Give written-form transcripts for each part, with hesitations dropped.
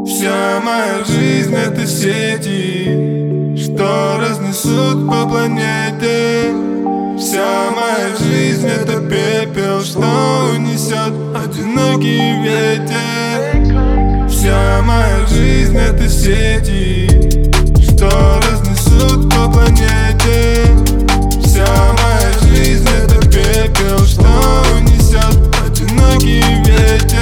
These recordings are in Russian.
Вся моя жизнь — это сети, что разнесут по планете. Вся моя жизнь — это пепел, что унесет одинокий ветер. Вся моя жизнь — это сети, что разнесут по планете. Вся моя жизнь — это пепел, что унесет одинокий ветер.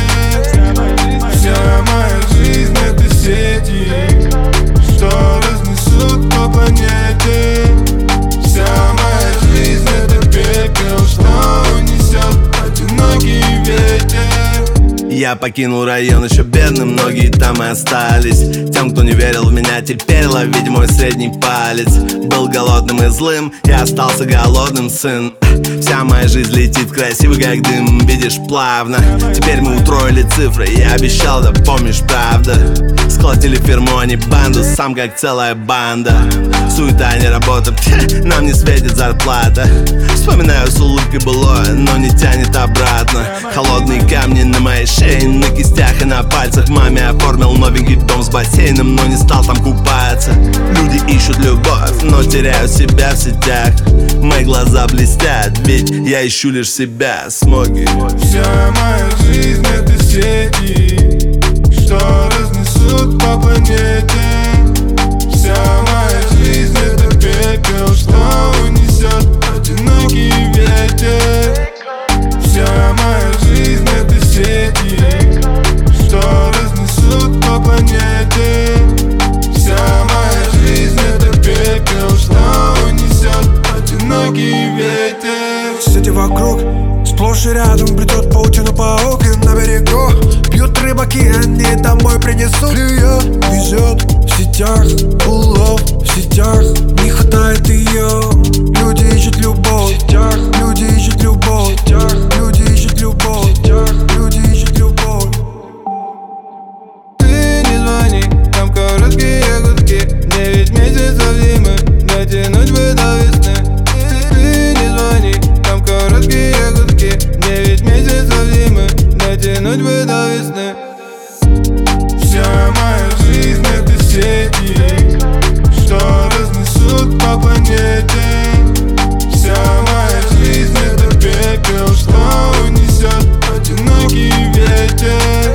Вся моя жизнь — это сети, что разнесут по планете. Вся моя жизнь — это пепел, что унесет одинокий ветер. Я покинул район еще бедным, многие там и остались. Тем, кто не верил в меня, теперь ловить мой средний палец. Был голодным и злым, я остался голодным, сын. Вся моя жизнь летит красиво, как дым, видишь, плавно. Теперь мы утроили цифры, я обещал, да помнишь, правда. Сколотили фирму, а не банду, сам как целая банда. Суета, не работа, нам не светит зарплата. Вспоминаю с улыбкой былое, но не тянет обратно. Холодные камни на моей шее, на кистях и на пальцах. Маме оформил новенький дом с бассейном, но не стал там купаться. Люди ищут любовь, но теряют себя в сетях. Мои глаза блестят, ведь я ищу лишь себя. Смоги. Вся моя жизнь — это сети, что разнесут по планете. Вся моя жизнь — это пепел, что унесет одинокий ветер. Вся моя жизнь — это сети, что разнесут по планете. Вся моя жизнь — это пепел, что унесет одинокий ветер. Сети вокруг, сплошь и рядом плетет паутину паук. И на берегу пьют рыбаки, они домой принесут. Клюет, везет в сетях, улов в сетях. Не хватает ее, люди ищут любовь в сетях. Люди ищут любовь в сетях. Люди ищут любовь в сетях. Люди ищут любовь. Ты не звони, там короткие гудки. 9 месяцев зимы, дотянуть бы до весны. Ты не звони, там короткие гудки. 9 месяцев зимы, дотянуть бы до весны. Вся моя жизнь — это сети, что разнесут по планете. Вся моя жизнь — это пепел, что унесет одинокий ветер.